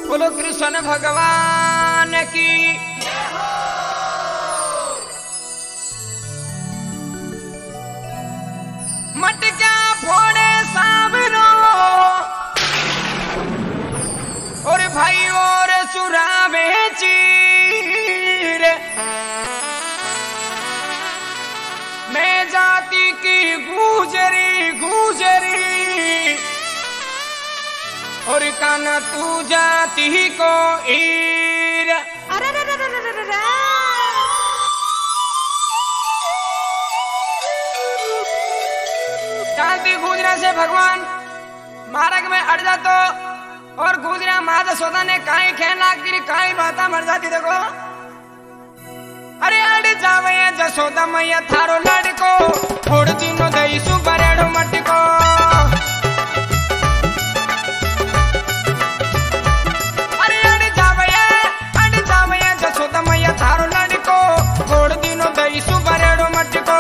बोलो कृष्ण भगवान की। मटका फोड़े सावरो और भाई और सुरावे चीर, मैं जाति की गुजरी गुजरी और काना तू जाति को ईर। गुजरा से भगवान मार्ग में अड़ जातो और गुजरा माँ जसोदा ने काई खेला गिरी काई माता मर जाती। देखो अरे अड़ जावे जसोदा मैया थारो लड़को थोड़ दिनों दई सुबरेड़ो मटको। अरे अड़ जावे जसोदा मैया थारो लड़को थोड़ दिनों दई सुबरेड़ो मटको।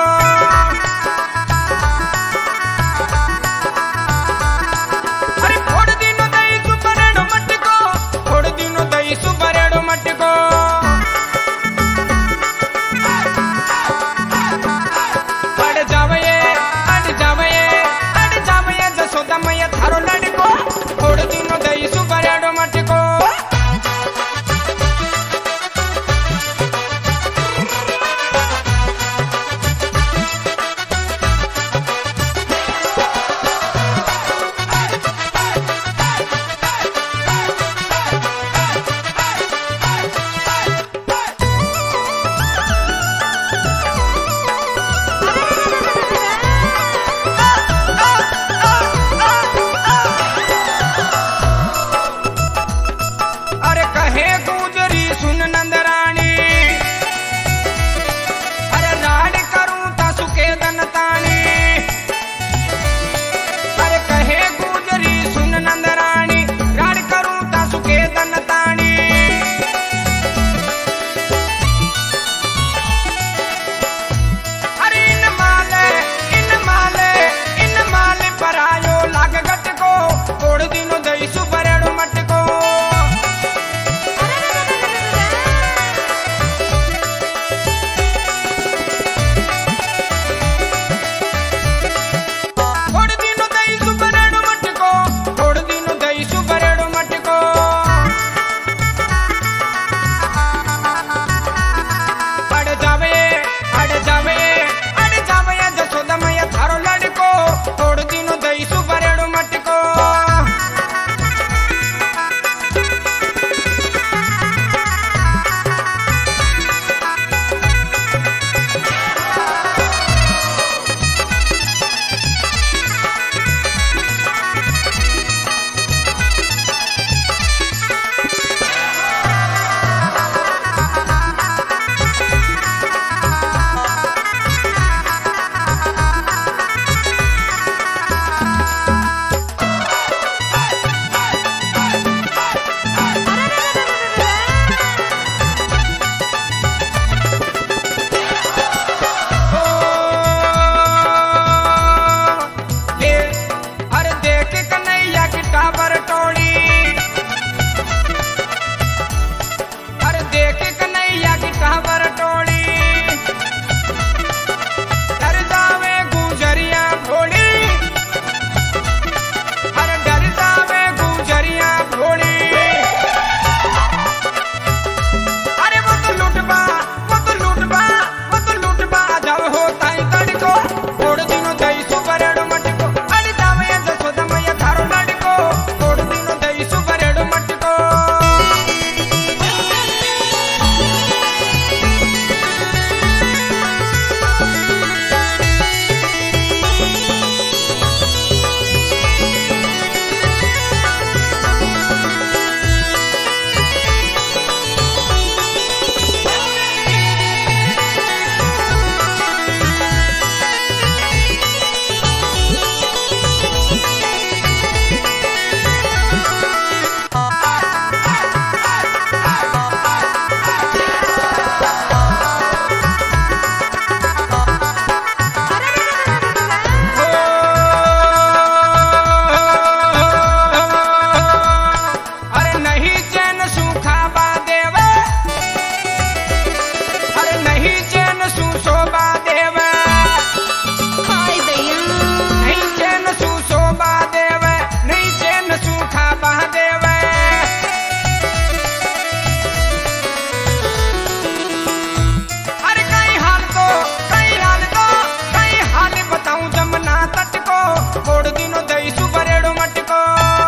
दही सुबरेड़ो मटको।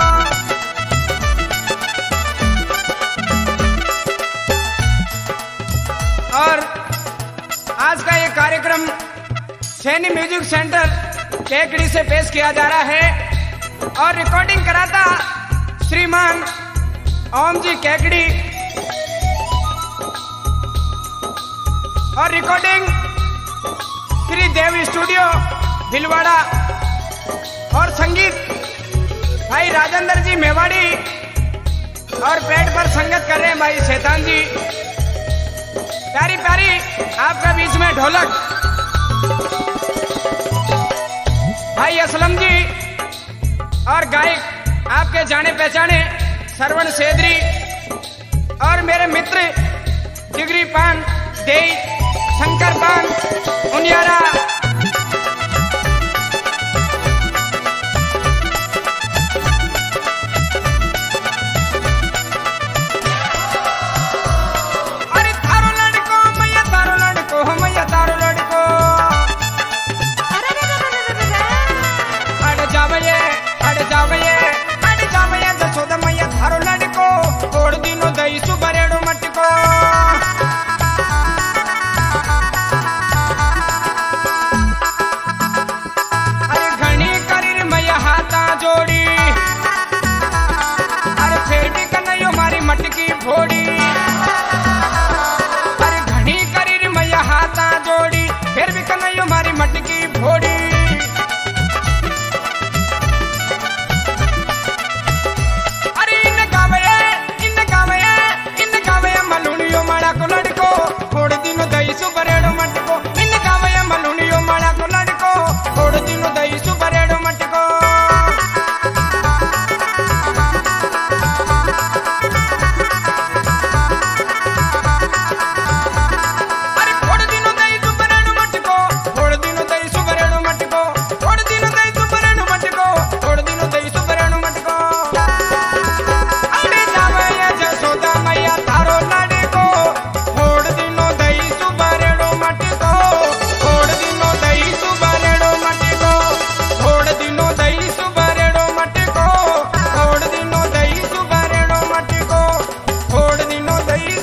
और आज का ये कार्यक्रम सैनी म्यूजिक सेंटर केकड़ी से पेश किया जा रहा है और रिकॉर्डिंग कराता श्रीमान ओम जी केकड़ी और रिकॉर्डिंग श्री देव स्टूडियो भिलवाड़ा और संगीत भाई राजेंद्र जी मेवाड़ी और पेट पर संगत कर रहे हैं भाई शैतान जी। प्यारी प्यारी आपका बीच में ढोलक भाई असलम जी और गायक आपके जाने पहचाने सरवण सेदरी और मेरे मित्र जिगरी पान देई शंकर पान उनियारा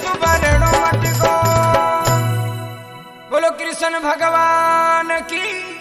कृष्ण भगवान की।